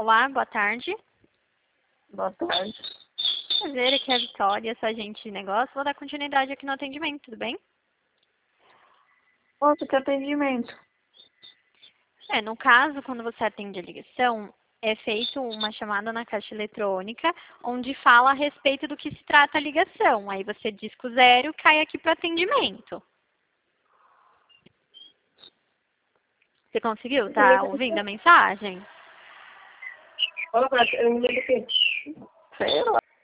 Olá, boa tarde. Boa tarde. Prazer, aqui é a Vitória, sou agente de negócio. Vou dar continuidade aqui no atendimento, tudo bem? Nossa, que atendimento. No caso, quando você atende a ligação, é feito uma chamada na caixa eletrônica, onde fala a respeito do que se trata a ligação. Aí você disca o 0 e cai aqui para atendimento. Você conseguiu? Tá ouvindo a mensagem? Olha, eu me lembro que... Sei lá.